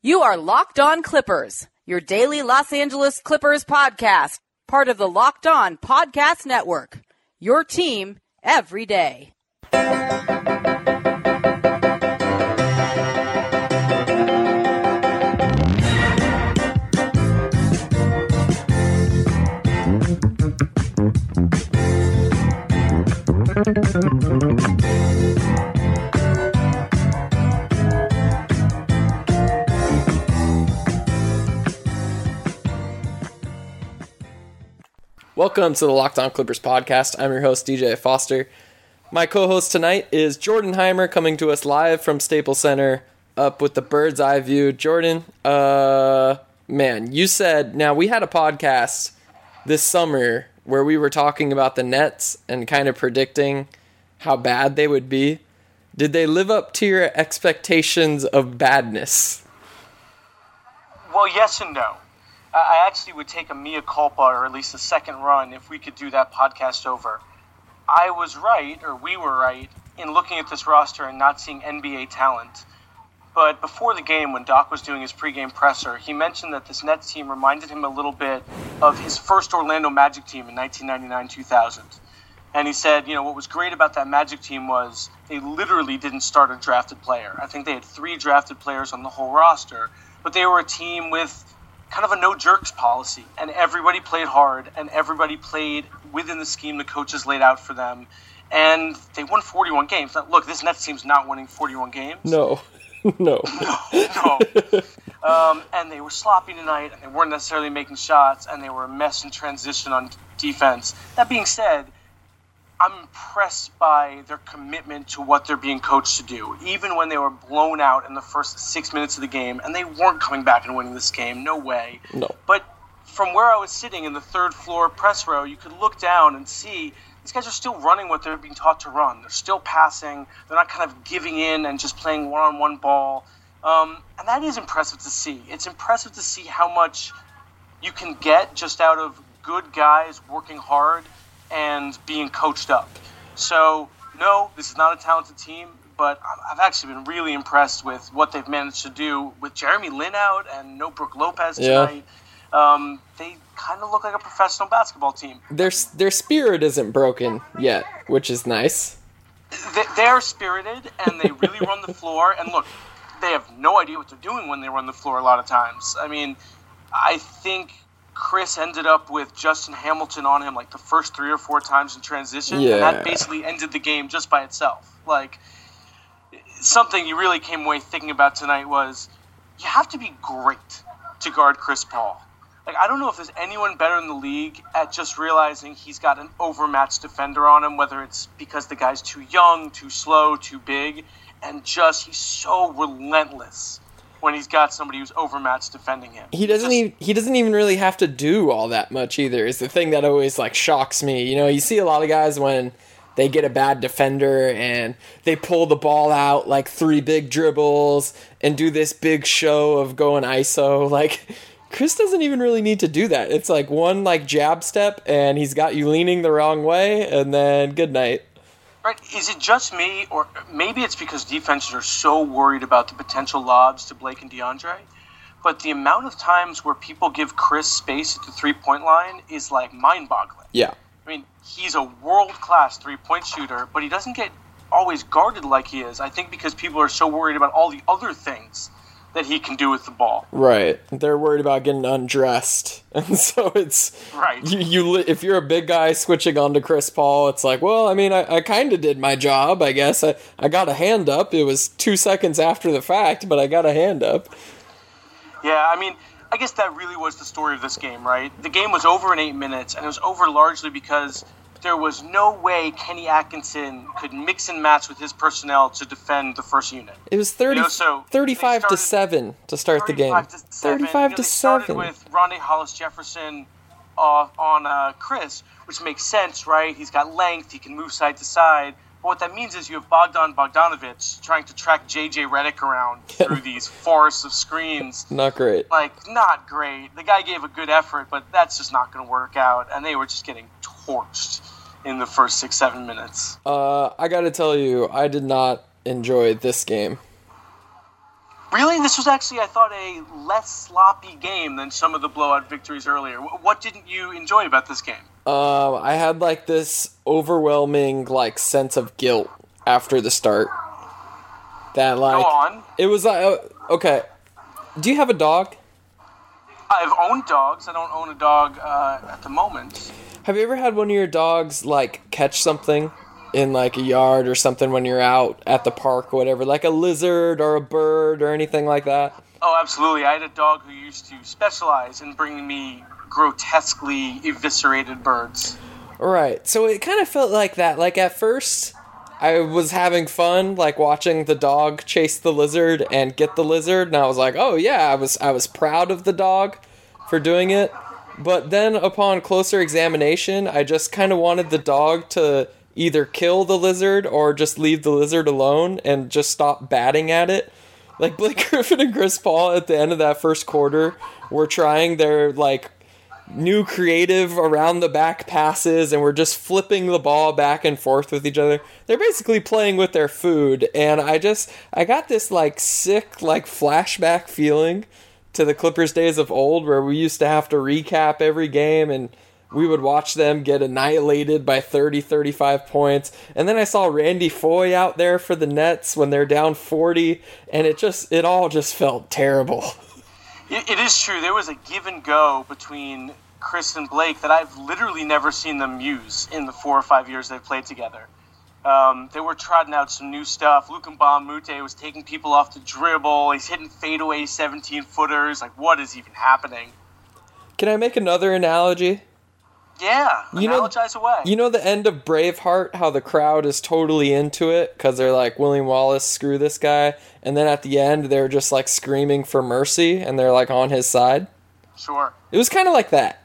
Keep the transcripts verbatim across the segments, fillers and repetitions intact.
You are Locked On Clippers, your daily Los Angeles Clippers podcast, part of the Locked On Podcast Network, your team every day. Welcome to the Locked On Clippers podcast. I'm your host, D J Foster. My co-host tonight is Jordan Heimer, coming to us live from Staples Center, up with the bird's eye view. Jordan, uh, man, you said, now we had a podcast this summer where we were talking about the Nets and kind of predicting how bad they would be. Did they live up to your expectations of badness? Well, yes and no. I actually would take a mea culpa, or at least a second run, if we could do that podcast over. I was right, or we were right, in looking at this roster and not seeing N B A talent. But before the game, when Doc was doing his pregame presser, he mentioned that this Nets team reminded him a little bit of his first Orlando Magic team in nineteen ninety-nine two thousand. And he said, you know, what was great about that Magic team was they literally didn't start a drafted player. I think they had three drafted players on the whole roster, but they were a team with kind of a no-jerks policy, and everybody played hard, and everybody played within the scheme the coaches laid out for them, and they won forty-one games. Now, look, this Nets team's not winning forty-one games. No, no. no, no. Um, and they were sloppy tonight, and they weren't necessarily making shots, and they were a mess in transition on defense. That being said, I'm impressed by their commitment to what they're being coached to do, even when they were blown out in the first six minutes of the game, and they weren't coming back and winning this game. No way. No. But from where I was sitting in the third floor press row, you could look down and see these guys are still running what they're being taught to run. They're still passing. They're not kind of giving in and just playing one-on-one ball. Um, and that is impressive to see. It's impressive to see how much you can get just out of good guys working hard and being coached up. So, no, this is not a talented team, but I've actually been really impressed with what they've managed to do with Jeremy Lin out and no Brook Lopez tonight. Yeah. Um, they kind of look like a professional basketball team. Their their spirit isn't broken yet, which is nice. They're spirited, and they really run the floor. And look, they have no idea what they're doing when they run the floor a lot of times. I mean, I think Chris ended up with Justin Hamilton on him like the first three or four times in transition, yeah. and that basically ended the game just by itself. Like, something you really came away thinking about tonight was you have to be great to guard Chris Paul. Like, I don't know if there's anyone better in the league at just realizing he's got an overmatched defender on him, whether it's because the guy's too young, too slow, too big, and just he's so relentless when he's got somebody who's overmatched defending him. He doesn't Just, even he doesn't even really have to do all that much either. Is the thing that always like shocks me. You know, you see a lot of guys when they get a bad defender and they pull the ball out like three big dribbles and do this big show of going I S O. Like, Chris doesn't even really need to do that. It's like one like jab step and he's got you leaning the wrong way and then good night. Right? Is it just me, or maybe it's because defenses are so worried about the potential lobs to Blake and DeAndre, but the amount of times where people give Chris space at the three-point line is like mind-boggling. Yeah. I mean, he's a world-class three-point shooter, but he doesn't get always guarded like he is, I think because people are so worried about all the other things that he can do with the ball. Right. They're worried about getting undressed. And so it's... Right. You, you if you're a big guy switching on to Chris Paul, it's like, well, I mean, I, I kind of did my job, I guess. I, I got a hand up. It was two seconds after the fact, but I got a hand up. Yeah, I mean, I guess that really was the story of this game, right? The game was over in eight minutes, and it was over largely because there was no way Kenny Atkinson could mix and match with his personnel to defend the first unit. It was thirty, you know, so thirty-five to seven to start the game. To thirty-five you know, to they started seven. With Rondae Hollis-Jefferson uh, on uh, Chris, which makes sense, right? He's got length, he can move side to side. But what that means is you have Bogdan Bogdanovic trying to track J J Redick around through these forests of screens. Not great. Like, not great. The guy gave a good effort, but that's just not going to work out. And they were just getting torched in the first six, seven minutes. Uh, I got to tell you, I did not enjoy this game. Really? This was actually, I thought, a less sloppy game than some of the blowout victories earlier. What didn't you enjoy about this game? Uh, I had, like, this overwhelming, like, sense of guilt after the start. That, like... Go on. It was, like... Uh, okay. Do you have a dog? I've owned dogs. I don't own a dog uh, at the moment. Have you ever had one of your dogs, like, catch something in, like, a yard or something when you're out at the park or whatever? Like a lizard or a bird or anything like that? Oh, absolutely. I had a dog who used to specialize in bringing me grotesquely eviscerated birds. Right. So it kind of felt like that. Like, at first, I was having fun, like, watching the dog chase the lizard and get the lizard, and I was like, oh, yeah, I was I was proud of the dog for doing it. But then, upon closer examination, I just kind of wanted the dog to either kill the lizard or just leave the lizard alone and just stop batting at it. Like, Blake Griffin and Chris Paul at the end of that first quarter were trying their, like, new creative around the back passes, and we're just flipping the ball back and forth with each other. They're basically playing with their food, and I just, I got this, like, sick, like, flashback feeling to the Clippers days of old where we used to have to recap every game, and we would watch them get annihilated by thirty, thirty-five points. And then I saw Randy Foye out there for the Nets when they're down forty, and it just, it all just felt terrible. It, it is true. There was a give and go between Chris and Blake that I've literally never seen them use in the four or five years they've played together. Um, they were trotting out some new stuff. Luke Mbah-a-Moute was taking people off the dribble. He's hitting fadeaway seventeen-footers. Like, what is even happening? Can I make another analogy? Yeah, you know, analogize away. You know the end of Braveheart, how the crowd is totally into it because they're like, William Wallace, screw this guy. And then at the end, they're just like screaming for mercy and they're like on his side. Sure. It was kind of like that.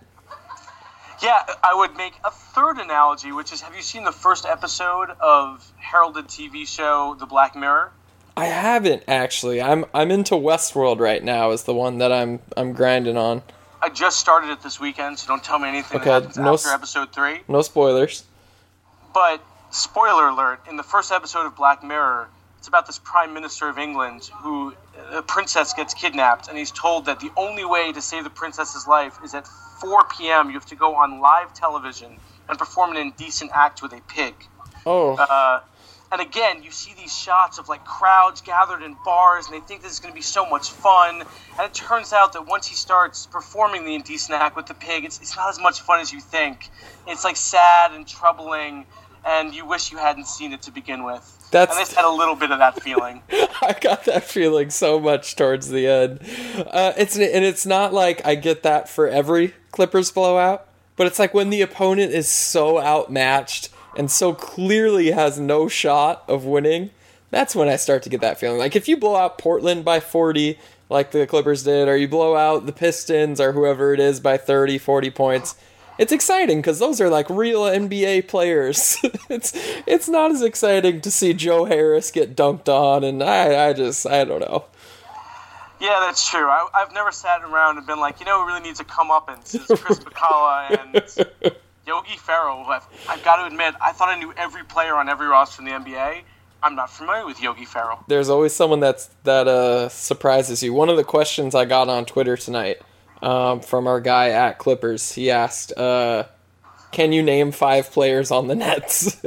Yeah, I would make a third analogy, which is, have you seen the first episode of heralded T V show The Black Mirror? I haven't, actually. I'm I'm into Westworld right now is the one that I'm I'm grinding on. I just started it this weekend, so don't tell me anything okay, that happens no after episode three. No spoilers. But, spoiler alert, in the first episode of Black Mirror, it's about this Prime Minister of England who, a princess gets kidnapped, and he's told that the only way to save the princess's life is at four p.m. you have to go on live television and perform an indecent act with a pig. Oh. Uh, and again, you see these shots of like crowds gathered in bars, and they think this is going to be so much fun. And it turns out that once he starts performing the indecent act with the pig, it's it's not as much fun as you think. It's like sad and troubling, and you wish you hadn't seen it to begin with. That's... And this had a little bit of that feeling. I got that feeling so much towards the end. Uh, it's and it's not like I get that for every Clippers blowout, but it's like when the opponent is so outmatched and so clearly has no shot of winning, that's when I start to get that feeling. Like if you blow out Portland by forty, like the Clippers did, or you blow out the Pistons or whoever it is by thirty, forty points, it's exciting because those are like real N B A players. it's it's not as exciting to see Joe Harris get dunked on, and I, I just, I don't know. Yeah, that's true. I, I've never sat around and been like, you know, who really needs a comeuppance is Chris Bacala and Yogi Ferrell. I've, I've got to admit, I thought I knew every player on every roster in the N B A. I'm not familiar with Yogi Ferrell. There's always someone that's that uh, surprises you. One of the questions I got on Twitter tonight um, from our guy at Clippers, he asked, uh, can you name five players on the Nets?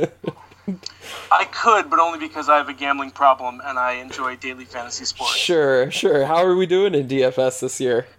I could, but only because I have a gambling problem and I enjoy daily fantasy sports. Sure, sure. How are we doing in D F S this year?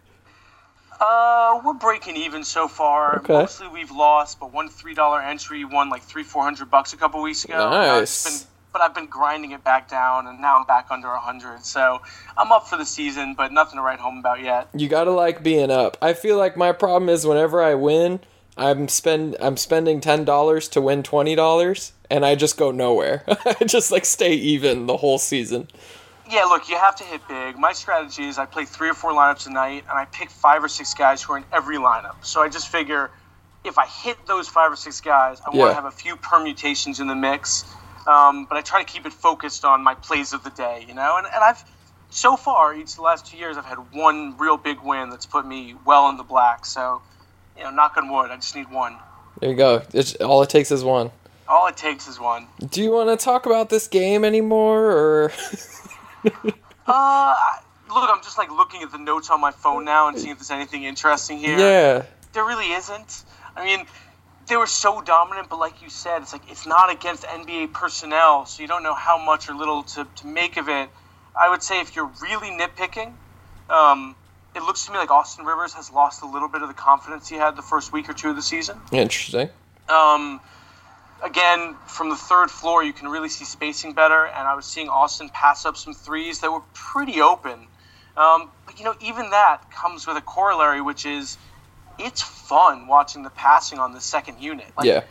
Uh, we're breaking even so far. Okay. Mostly we've lost, but one three dollar entry won like three, four hundred bucks a couple weeks ago. Nice. Uh, been, but I've been grinding it back down, and now I'm back under a hundred. So I'm up for the season, but nothing to write home about yet. You gotta like being up. I feel like my problem is whenever I win, I'm spend I'm spending ten dollars to win twenty dollars, and I just go nowhere. I just like stay even the whole season. Yeah, look, you have to hit big. My strategy is I play three or four lineups a night, and I pick five or six guys who are in every lineup. So I just figure if I hit those five or six guys, I Yeah. want to have a few permutations in the mix. Um, but I try to keep it focused on my plays of the day, you know? And, and I've, so far, each of the last two years, I've had one real big win that's put me well in the black. So, you know, knock on wood, I just need one. There you go. It's, all it takes is one. All it takes is one. Do you want to talk about this game anymore, or? Uh, look, I'm just like looking at the notes on my phone now and seeing if there's anything interesting here. Yeah. There really isn't. I mean, they were so dominant, but like you said, it's like it's not against N B A personnel, so you don't know how much or little to, to make of it. I would say if you're really nitpicking, um, it looks to me like Austin Rivers has lost a little bit of the confidence he had the first week or two of the season. Interesting. Um, again, from the third floor, you can really see spacing better, and I was seeing Austin pass up some threes that were pretty open. Um, but, you know, even that comes with a corollary, which is it's fun watching the passing on the second unit. Like, yeah.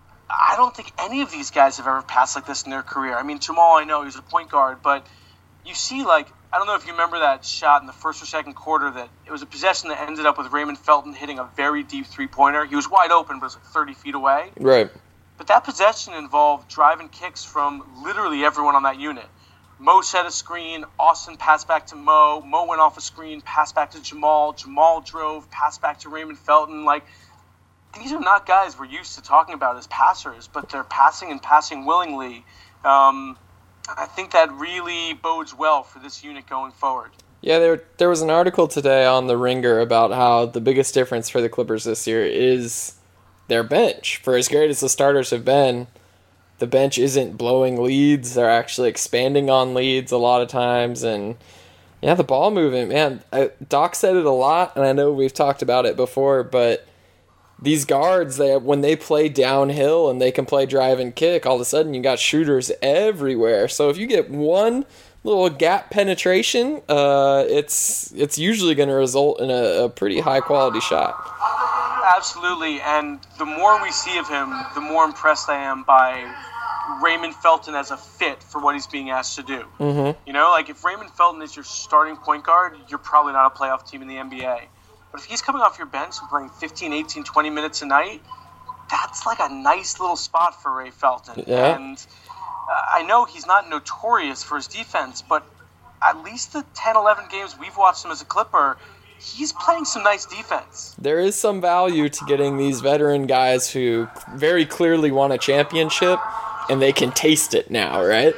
I don't think any of these guys have ever passed like this in their career. I mean, Jamal, I know he was a point guard, but you see, like, I don't know if you remember that shot in the first or second quarter that it was a possession that ended up with Raymond Felton hitting a very deep three-pointer. He was wide open, but it was like thirty feet away. Right. But that possession involved driving kicks from literally everyone on that unit. Mo set a screen, Austin passed back to Mo, Mo went off a screen, passed back to Jamal, Jamal drove, passed back to Raymond Felton. Like, these are not guys we're used to talking about as passers, but they're passing and passing willingly. Um, I think that really bodes well for this unit going forward. Yeah, there there was an article today on The Ringer about how the biggest difference for the Clippers this year is their bench. For as great as the starters have been, the bench isn't blowing leads. They're actually expanding on leads a lot of times. And, yeah, the ball movement, man. I, Doc said it a lot, and I know we've talked about it before, but these guards, they when they play downhill and they can play drive and kick, all of a sudden you got shooters everywhere. So if you get one little gap penetration, uh, it's it's usually going to result in a, a pretty high-quality shot. Absolutely, and the more we see of him, the more impressed I am by Raymond Felton as a fit for what he's being asked to do. Mm-hmm. You know, like if Raymond Felton is your starting point guard, you're probably not a playoff team in the N B A. But if he's coming off your bench and playing fifteen, eighteen, twenty minutes a night, that's like a nice little spot for Ray Felton. Yeah. And uh, I know he's not notorious for his defense, but at least the ten, eleven games we've watched him as a Clipper, he's playing some nice defense. There is some value to getting these veteran guys who very clearly won a championship, and they can taste it now, right?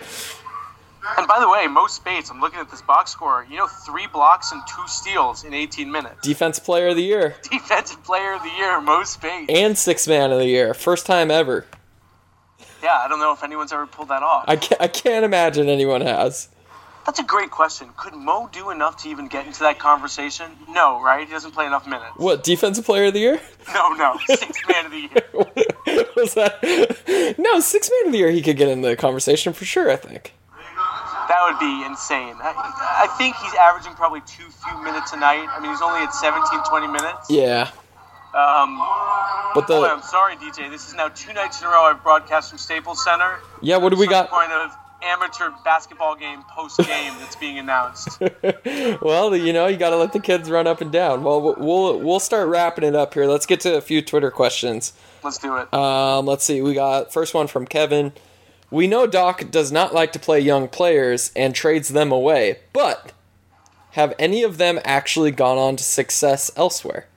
And by the way, Mo Spates, I'm looking at this box score, you know, three blocks and two steals in eighteen minutes. Defensive Player of the Year. Defensive Player of the Year, Mo Spates. And Sixth Man of the Year. First time ever. Yeah, I don't know if anyone's ever pulled that off. I can't, I can't imagine anyone has. That's a great question. Could Mo do enough to even get into that conversation? No, right? He doesn't play enough minutes. What, Defensive Player of the Year? No, no. Sixth Man of the Year. Was that? No, Sixth Man of the Year he could get in the conversation for sure, I think. That would be insane. I, I think he's averaging probably too few minutes a night. I mean, he's only at seventeen, twenty minutes. Yeah. Um, but the, boy, I'm sorry, D J. This is now two nights in a row I've broadcast from Staples Center. Yeah, what do we got? Some kind of amateur basketball game post-game that's being announced. Well, you know, you got to let the kids run up and down. Well, we'll we'll start wrapping it up here. Let's get to a few Twitter questions. Let's do it. Um, let's see. We got first one from Kevin. We know Doc does not like to play young players and trades them away, but have any of them actually gone on to success elsewhere?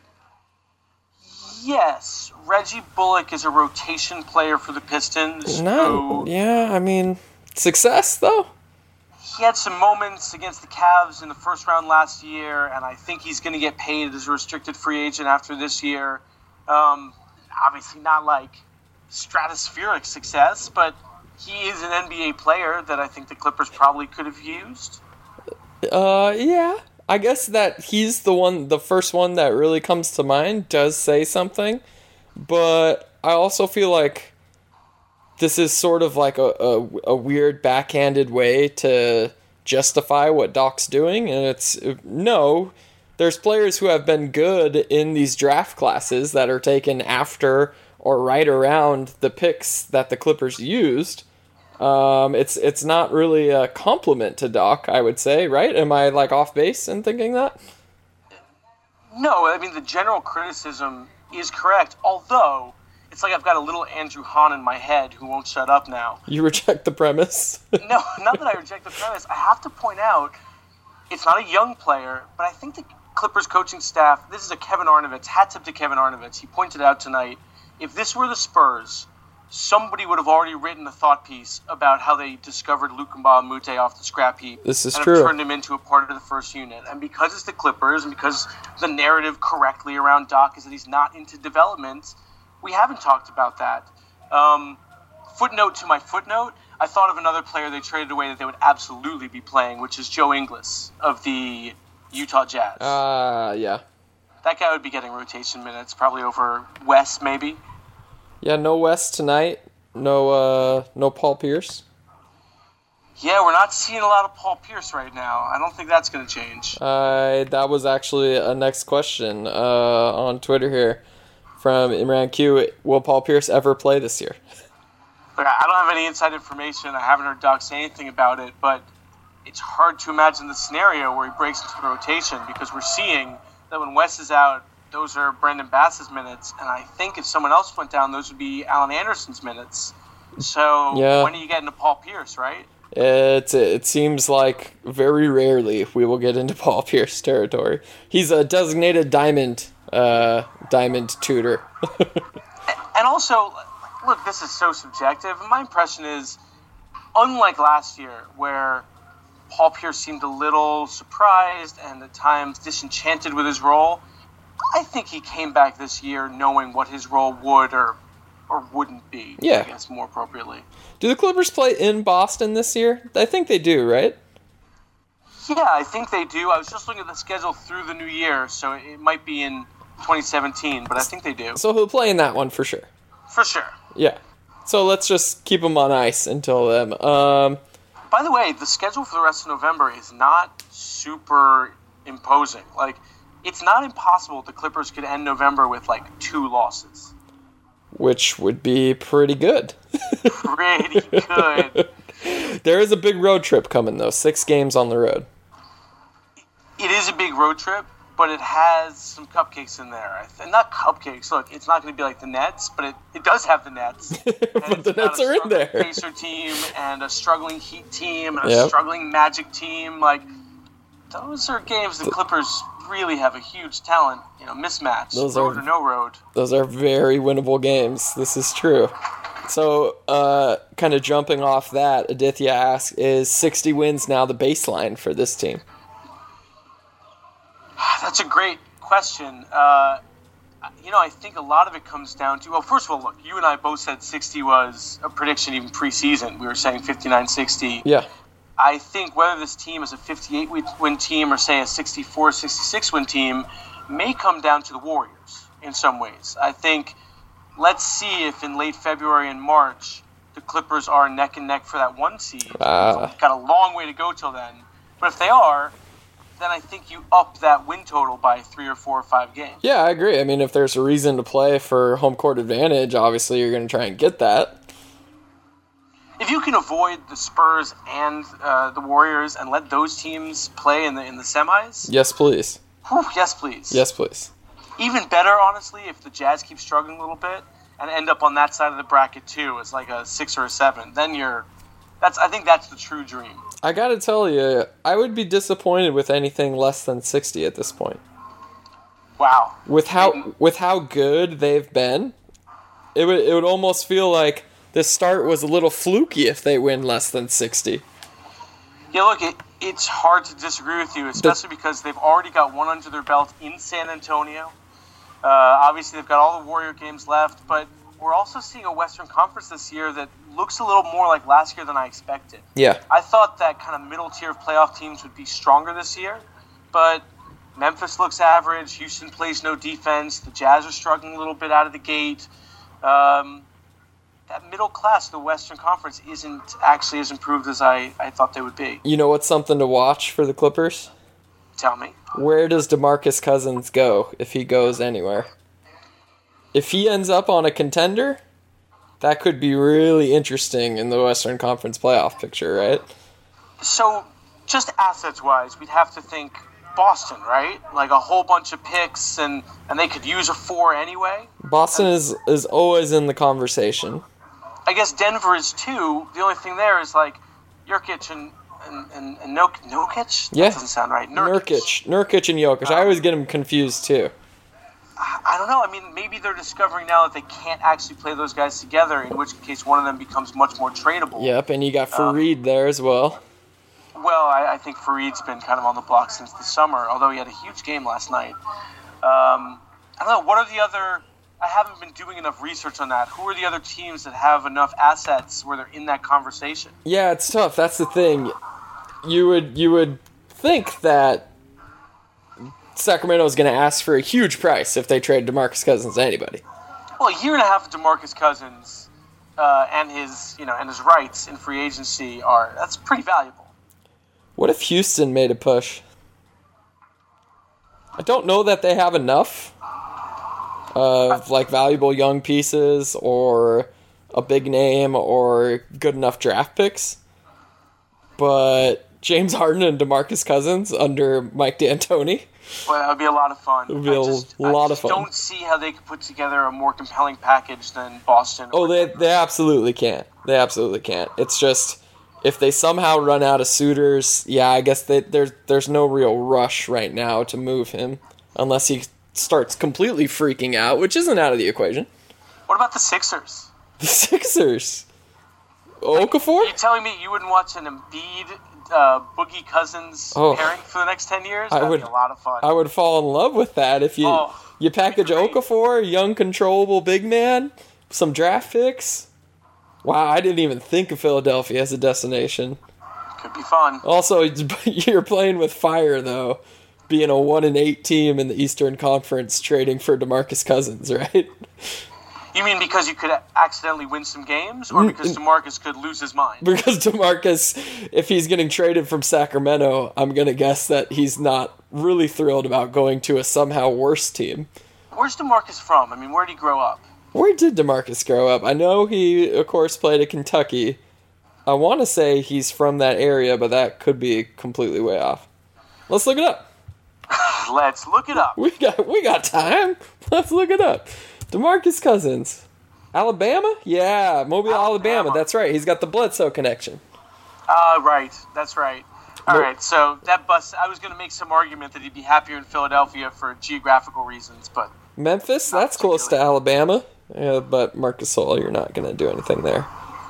Yes. Reggie Bullock is a rotation player for the Pistons. No, who, yeah, I mean, success, though? He had some moments against the Cavs in the first round last year, and I think he's going to get paid as a restricted free agent after this year. Um, obviously not like stratospheric success, but he is an N B A player that I think the Clippers probably could have used. Uh, yeah. I guess that he's the one, the first one that really comes to mind does say something, but I also feel like this is sort of like a, a, a weird backhanded way to justify what Doc's doing, and it's, no, there's players who have been good in these draft classes that are taken after or right around the picks that the Clippers used. Um, it's it's not really a compliment to Doc, I would say, right? Am I like off base in thinking that? No, I mean the general criticism is correct, although it's like I've got a little Andrew Hahn in my head who won't shut up now. You reject the premise? No, not that I reject the premise. I have to point out, it's not a young player, but I think the Clippers coaching staff, this is a Kevin Arnovitz, hat tip to Kevin Arnovitz. He pointed out tonight, if this were the Spurs, somebody would have already written a thought piece about how they discovered Luc Mbah a Moute off the scrap heap. This is and true. have turned him into a part of the first unit. And because it's the Clippers, and because the narrative correctly around Doc is that he's not into development, we haven't talked about that. Um, footnote to my footnote, I thought of another player they traded away that they would absolutely be playing, which is Joe Ingles of the Utah Jazz. Ah, uh, yeah. That guy would be getting rotation minutes, probably over Wes, maybe. Yeah, no West tonight. No, uh, no Paul Pierce. Yeah, we're not seeing a lot of Paul Pierce right now. I don't think that's going to change. Uh, that was actually a next question uh, on Twitter here from Imran Q. Will Paul Pierce ever play this year? Look, I don't have any inside information. I haven't heard Doc say anything about it, but it's hard to imagine the scenario where he breaks into the rotation because we're seeing that when Wes is out, those are Brendan Bass's minutes, and I think if someone else went down, those would be Alan Anderson's minutes. So yeah. When do you get into Paul Pierce, right? It, it seems like very rarely we will get into Paul Pierce territory. He's a designated diamond uh, diamond tutor. And also, look, this is so subjective. My impression is, unlike last year, where Paul Pierce seemed a little surprised and at times disenchanted with his role, I think he came back this year knowing what his role would or or wouldn't be, yeah. I guess, more appropriately. Do the Clippers play in Boston this year? I think they do, right? Yeah, I think they do. I was just looking at the schedule through the new year, so it might be in twenty seventeen, but I think they do. So he'll play in that one for sure. For sure. Yeah. So let's just keep him on ice until then. Um, By the way, the schedule for the rest of November is not super imposing. Like, it's not impossible the Clippers could end November with, like, two losses. Which would be pretty good. Pretty good. There is a big road trip coming, though. Six games on the road. It is a big road trip, but it has some cupcakes in there. And not cupcakes. Look, it's not going to be like the Nets, but it, it does have the Nets. But the Nets are in there. Pacer team and a struggling Heat team and a yep. struggling Magic team. Like, those are games the Clippers really have a huge talent, you know, mismatch. Those road are, or no road. Those are very winnable games. This is true. So, uh, kind of jumping off that, Aditya asks, is sixty wins now the baseline for this team? That's a great question. Uh, you know, I think a lot of it comes down to, well, first of all, look, you and I both said sixty was a prediction even preseason. We were saying fifty-nine sixty. Yeah. I think whether this team is a fifty-eight win team or, say, a sixty-four sixty-six win team may come down to the Warriors in some ways. I think let's see if in late February and March the Clippers are neck and neck for that one seed. Uh. We've got a long way to go till then. But if they are, then I think you up that win total by three or four or five games. Yeah, I agree. I mean, if there's a reason to play for home court advantage, obviously you're going to try and get that. If you can avoid the Spurs and uh, the Warriors and let those teams play in the in the semis, yes, please. Whew, yes, please. Yes, please. Even better, honestly, if the Jazz keep struggling a little bit and end up on that side of the bracket too, as like a six or a seven, then you're. That's I think that's the true dream. I got to tell you, I would be disappointed with anything less than sixty at this point. Wow. With how with how good they've been, it would it would almost feel like this start was a little fluky if they win less than sixty. Yeah, look, it, it's hard to disagree with you, especially the, because they've already got one under their belt in San Antonio. Uh, obviously, they've got all the Warrior games left, but we're also seeing a Western Conference this year that looks a little more like last year than I expected. Yeah. I thought that kind of middle tier of playoff teams would be stronger this year, but Memphis looks average. Houston plays no defense. The Jazz are struggling a little bit out of the gate. Um... That middle class of the Western Conference isn't actually as improved as I, I thought they would be. You know what's something to watch for the Clippers? Tell me. Where does DeMarcus Cousins go if he goes anywhere? If he ends up on a contender, that could be really interesting in the Western Conference playoff picture, right? So, just assets-wise, we'd have to think Boston, right? Like a whole bunch of picks, and, and they could use a four anyway. Boston is, is always in the conversation. I guess Denver is too. The only thing there is like Jokic and and, and, and Nok- Nokic? Yeah. That doesn't sound right. Nurkic. Nurkic. Nurkic and Jokic. Um, I always get them confused too. I don't know. I mean, maybe they're discovering now that they can't actually play those guys together, in which case one of them becomes much more tradable. Yep, and you got Fareed um, there as well. Well, I, I think Fareed's been kind of on the block since the summer, although he had a huge game last night. Um, I don't know. What are the other... I haven't been doing enough research on that. Who are the other teams that have enough assets where they're in that conversation? Yeah, it's tough. That's the thing. You would you would think that Sacramento is going to ask for a huge price if they trade DeMarcus Cousins to anybody. Well, a year and a half of DeMarcus Cousins uh, and his you know and his rights in free agency are that's pretty valuable. What if Houston made a push? I don't know that they have enough of like valuable young pieces or a big name or good enough draft picks. But James Harden and DeMarcus Cousins under Mike D'Antoni. Well, that would be a lot of fun. It would be a just, lot of fun. I don't see how they could put together a more compelling package than Boston. Oh, they they absolutely can't. They absolutely can't. It's just if they somehow run out of suitors, yeah, I guess they, there's there's no real rush right now to move him unless he starts completely freaking out, which isn't out of the equation. What about the Sixers? The Sixers? Okafor? Are you telling me you wouldn't watch an Embiid, uh, Boogie Cousins oh, pairing for the next ten years? That'd I would, be a lot of fun. I would fall in love with that if you oh, you package Okafor, young, controllable big man, some draft picks. Wow, I didn't even think of Philadelphia as a destination. Could be fun. Also, you're playing with fire, though. Being a one and eight team in the Eastern Conference, trading for DeMarcus Cousins, right? You mean because you could accidentally win some games, or because DeMarcus could lose his mind? Because DeMarcus, if he's getting traded from Sacramento, I'm gonna guess that he's not really thrilled about going to a somehow worse team. Where's DeMarcus from? I mean, where did he grow up? Where did DeMarcus grow up? I know he, of course, played at Kentucky. I want to say he's from that area, but that could be completely way off. Let's look it up. Let's look it up. We got we got time. Let's look it up. DeMarcus Cousins. Alabama? Yeah, Mobile, Alabama. Alabama. That's right. He's got the Bledsoe connection. Uh, right. That's right. All Mo- right, so that bus, I was going to make some argument that he'd be happier in Philadelphia for geographical reasons, but... Memphis? That's close to Alabama. Yeah, but Marcus Gasol, you're not going to do anything there.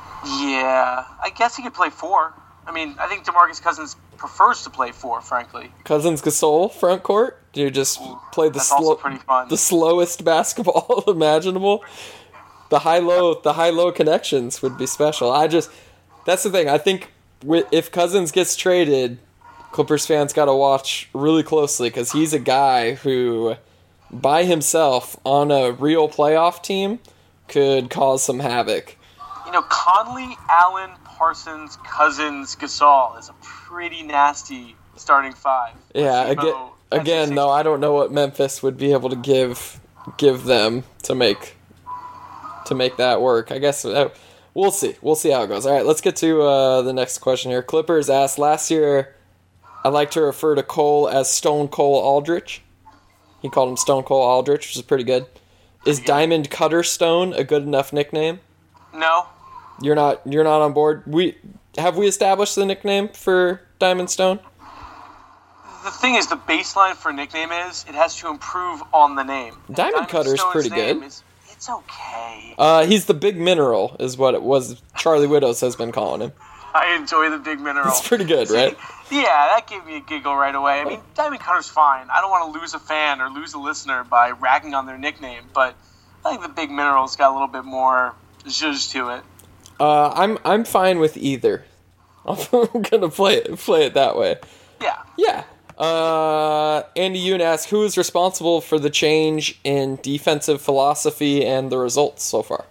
Yeah, I guess he could play four. I mean, I think DeMarcus Cousins prefers to play four, frankly. Cousins Gasol front court? Do you just Ooh, play the slow, the slowest basketball imaginable? The high low, the high low connections would be special. I just that's the thing. I think if Cousins gets traded, Clippers fans got to watch really closely because he's a guy who, by himself on a real playoff team, could cause some havoc. You know, Conley, Allen, Parsons, Cousins, Gasol is a pretty nasty starting five. Yeah, again, again though, I don't know what Memphis would be able to give give them to make to make that work. I guess uh, we'll see. We'll see how it goes. All right, let's get to uh, the next question here. Clippers asked last year, I like to refer to Cole as Stone Cold Aldrich. He called him Stone Cold Aldrich, which is pretty good. Is pretty good. Diamond Cutter Stone a good enough nickname? No. You're not you're not on board? We have we established the nickname for Diamond Stone? The thing is, the baseline for nickname is it has to improve on the name. Diamond, Diamond Cutter's Stone's pretty good. Is, it's okay. Uh, he's the big mineral, is what it was. Charlie Widows has been calling him. I enjoy the big mineral. It's pretty good, right? Yeah, that gave me a giggle right away. I mean, Diamond Cutter's fine. I don't want to lose a fan or lose a listener by ragging on their nickname, but I think the big mineral's got a little bit more zhuzh to it. Uh, I'm I'm fine with either. I'm gonna play it play it that way. Yeah. Yeah. Uh, Andy Yoon asks, who is responsible for the change in defensive philosophy and the results so far?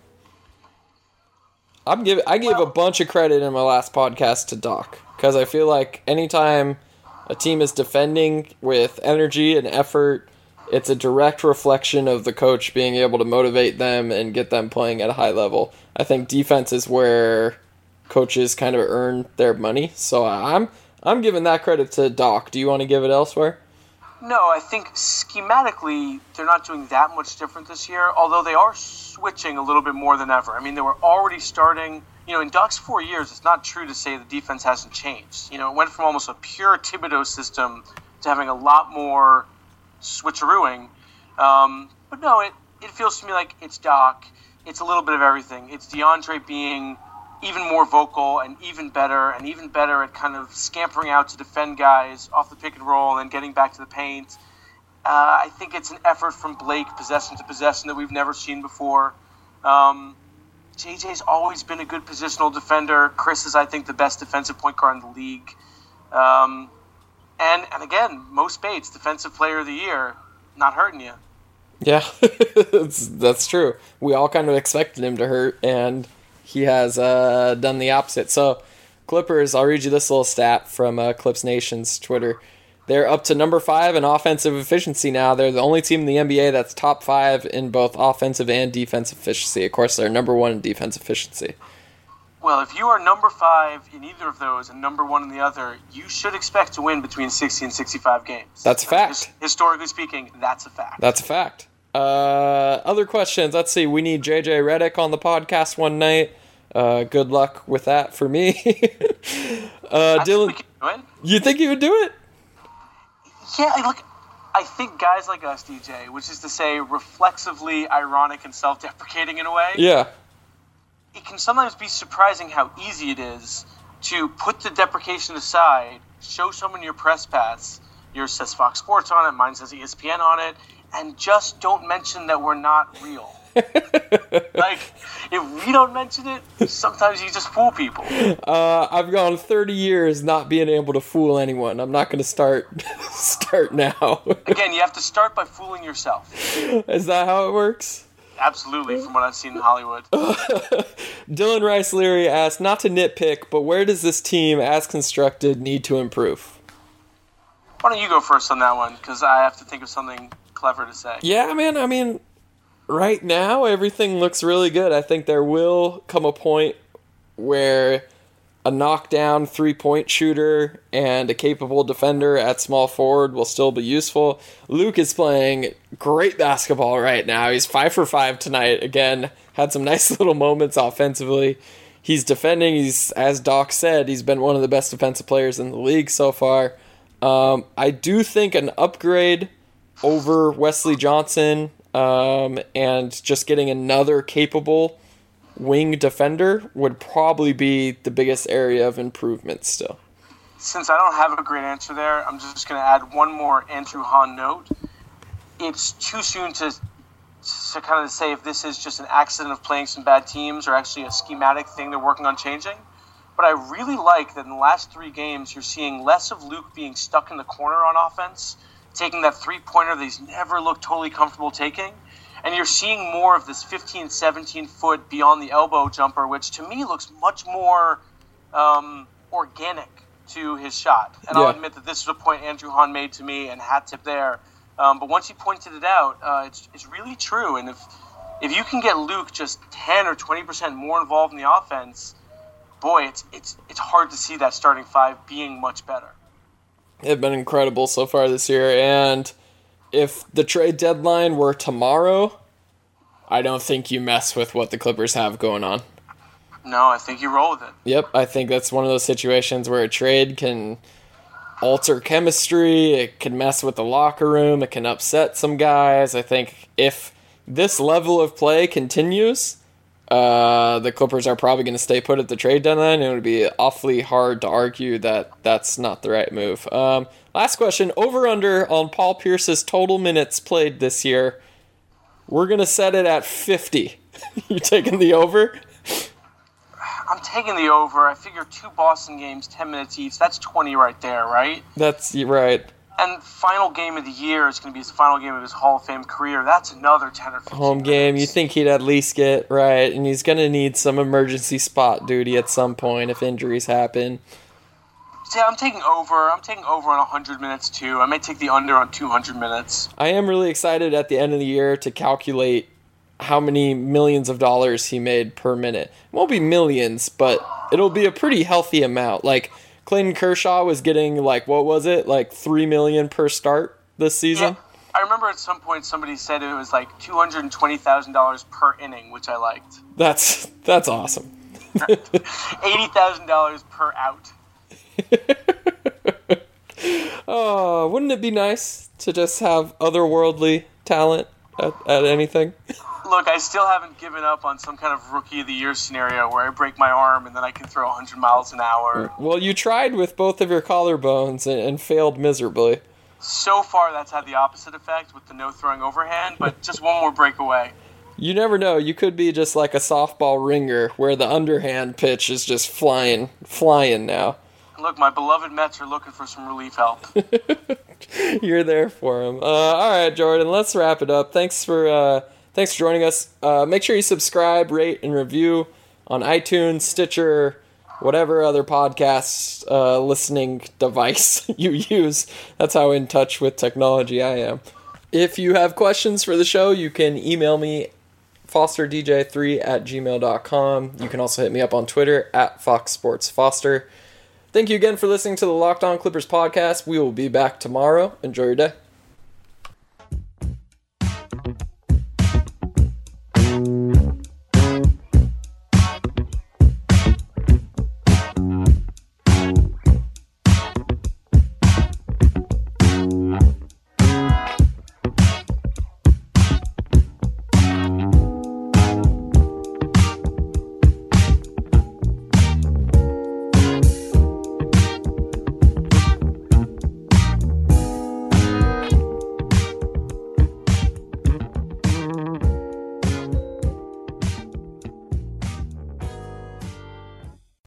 I'm give I gave well, a bunch of credit in my last podcast to Doc because I feel like anytime a team is defending with energy and effort, it's a direct reflection of the coach being able to motivate them and get them playing at a high level. I think defense is where coaches kind of earn their money. So I'm I'm giving that credit to Doc. Do you want to give it elsewhere? No, I think schematically they're not doing that much different this year, although they are switching a little bit more than ever. I mean, they were already starting, you know, in Doc's four years, it's not true to say the defense hasn't changed. You know, it went from almost a pure Thibodeau system to having a lot more switcherooing. Um, but no, it, it feels to me like it's Doc. It's a little bit of everything. It's DeAndre being even more vocal and even better and even better at kind of scampering out to defend guys off the pick and roll and then getting back to the paint. Uh, I think it's an effort from Blake, possession to possession, that we've never seen before. Um, J J's always been a good positional defender. Chris is, I think, the best defensive point guard in the league. Um, and, and again, Mo Spates, Defensive Player of the Year, not hurting you. Yeah, that's, that's true. We all kind of expected him to hurt, and he has uh, done the opposite. So, Clippers, I'll read you this little stat from uh, Clips Nation's Twitter. They're up to number five in offensive efficiency now. They're the only team in the N B A that's top five in both offensive and defensive efficiency. Of course, they're number one in defense efficiency. Well, if you are number five in either of those and number one in the other, you should expect to win between sixty and sixty-five games. That's a fact. His- historically speaking, that's a fact. That's a fact. Uh, other questions. Let's see. We need J J Redick on the podcast one night. Uh, good luck with that for me. uh, I Dylan, think we can do it. You think he would do it? Yeah, I- look, I think guys like us, D J, which is to say reflexively ironic and self-deprecating in a way, Yeah. it can sometimes be surprising how easy it is to put the deprecation aside, show someone your press pass. Yours says Fox Sports on it, mine says E S P N on it, and just don't mention that we're not real. Like, if we don't mention it, sometimes you just fool people. Uh, I've gone thirty years not being able to fool anyone. I'm not going to start start now. Again, you have to start by fooling yourself. Is that how it works? Absolutely, from what I've seen in Hollywood. Dylan Rice Leary asked, not to nitpick, but where does this team, as constructed, need to improve? Why don't you go first on that one? Because I have to think of something clever to say. Yeah, man, I mean, right now, everything looks really good. I think there will come a point where a knockdown three-point shooter and a capable defender at small forward will still be useful. Luke is playing great basketball right now. He's five for five tonight. Again, had some nice little moments offensively. He's defending. He's, as Doc said, he's been one of the best defensive players in the league so far. Um, I do think an upgrade over Wesley Johnson um, and just getting another capable wing defender would probably be the biggest area of improvement still. Since I don't have a great answer there, I'm just going to add one more Andrew Hahn note. It's too soon to, to kind of say if this is just an accident of playing some bad teams or actually a schematic thing they're working on changing. But I really like that in the last three games, you're seeing less of Luke being stuck in the corner on offense, taking that three-pointer that he's never looked totally comfortable taking. And you're seeing more of this fifteen, seventeen-foot beyond the elbow jumper, which to me looks much more um, organic to his shot. And Yeah. I'll admit that this is a point Andrew Hahn made to me, and hat tip there. Um, but once he pointed it out, uh, it's, it's really true. And if if you can get Luke just ten or twenty percent more involved in the offense, boy, it's it's it's hard to see that starting five being much better. They've been incredible so far this year, and if the trade deadline were tomorrow, I don't think you mess with what the Clippers have going on. No, I think you roll with it. Yep, I think that's one of those situations where a trade can alter chemistry, it can mess with the locker room, it can upset some guys. I think if this level of play continues, uh, the Clippers are probably going to stay put at the trade deadline, and it would be awfully hard to argue that that's not the right move. Um, last question, over-under on Paul Pierce's total minutes played this year. We're going to set it at fifty. You taking the over? I'm taking the over. I figure two Boston games, ten minutes each. That's twenty right there, right? That's right. And final game of the year is going to be his final game of his Hall of Fame career. That's another ten or fifteen Home game, you minutes. think he'd at least get right, and he's going to need some emergency spot duty at some point if injuries happen. Yeah, I'm taking over. I'm taking over on one hundred minutes, too. I may take the under on two hundred minutes. I am really excited at the end of the year to calculate how many millions of dollars he made per minute. It won't be millions, but it'll be a pretty healthy amount. Like, Clayton Kershaw was getting, like, what was it? Like three million dollars per start this season? Yeah, I remember at some point somebody said it was like two hundred twenty thousand dollars per inning, which I liked. That's that's awesome. eighty thousand dollars per out. Oh, wouldn't it be nice to just have otherworldly talent at, at anything? Look, I still haven't given up on some kind of Rookie of the Year scenario where I break my arm and then I can throw one hundred miles an hour. Well, you tried with both of your collarbones and, and failed miserably. So far, that's had the opposite effect with the no-throwing overhand, but just one more breakaway. You never know. You could be just like a softball ringer where the underhand pitch is just flying, flying now. Look, my beloved Mets are looking for some relief help. You're there for them. Uh, all right, Jordan, let's wrap it up. Thanks for uh, thanks for joining us. Uh, make sure you subscribe, rate, and review on iTunes, Stitcher, whatever other podcast uh, listening device you use. That's how in touch with technology I am. If you have questions for the show, you can email me foster d j three at gmail dot com. You can also hit me up on Twitter at Fox Sports Foster. Thank you again for listening to the Locked On Clippers podcast. We will be back tomorrow. Enjoy your day.